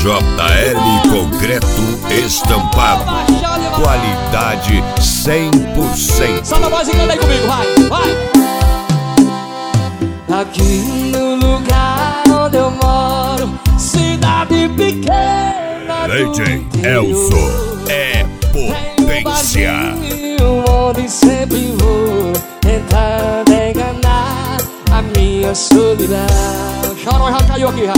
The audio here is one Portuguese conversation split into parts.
JL Concreto Estampado. Qualidade 100%. Solta a voz e canta aí comigo, vai! Aqui no lugar onde eu moro, cidade pequena DJ Elso é potência. Onde sempre vou tentando enganar a minha solidão. Chorão já caiu aqui, já.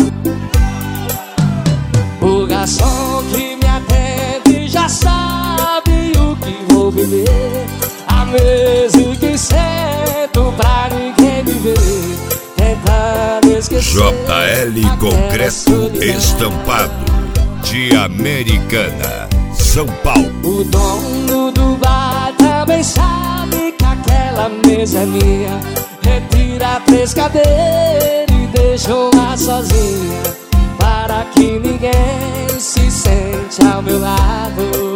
O garçom que me atende já sabe o que vou beber. A mesa que sento pra ninguém me ver, tentando esquecer. JL Concreto Estampado, de Americana, São Paulo. O dono do bar também sabe que aquela mesa é minha. Retira 3 cadeiras e deixou lá sozinha, para que ninguém se sente ao meu lado.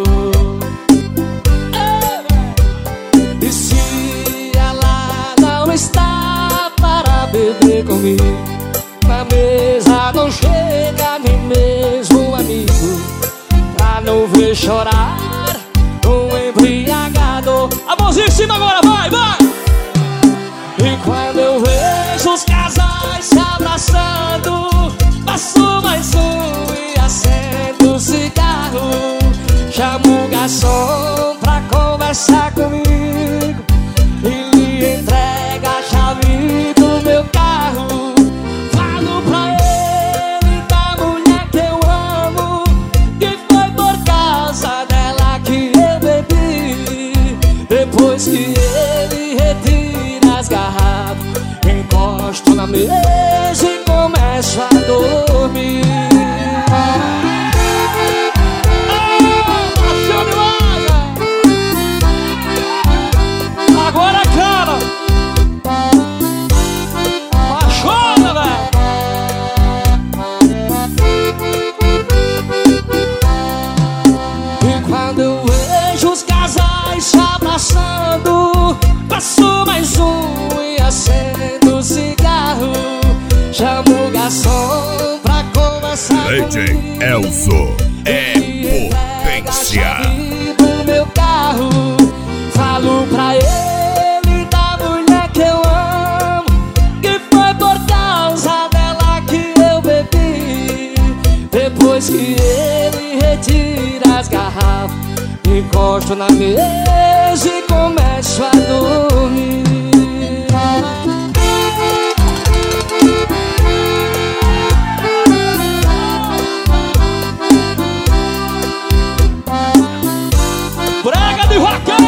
E se ela não está para beber comigo, na mesa não chega nem mesmo um amigo, pra não ver chorar um embriagado. A mãozinha em cima agora, vai! E quando eu vejo os casais se abraçando, passo mais um e acendo o cigarro. Chamo o garçom pra conversar comigo e lhe entrega a chave do meu carro. Falo pra ele da mulher que eu amo, que foi por causa dela que eu bebi. Depois que ele retira as garrafas, encosto na mesa e começo a dormir. Agora, cara, apaixona, velho. E quando eu vejo os casais se abraçando, passo mais um e acendo o cigarro. Chamo o garçom pra conversar DJ comigo. Elso é potência. Do meu carro, falo pra ele da mulher que eu amo, que foi por causa dela que eu bebi. Depois que ele retira as garrafas, encosto na mesa e começo a dormir. Brega de vaca!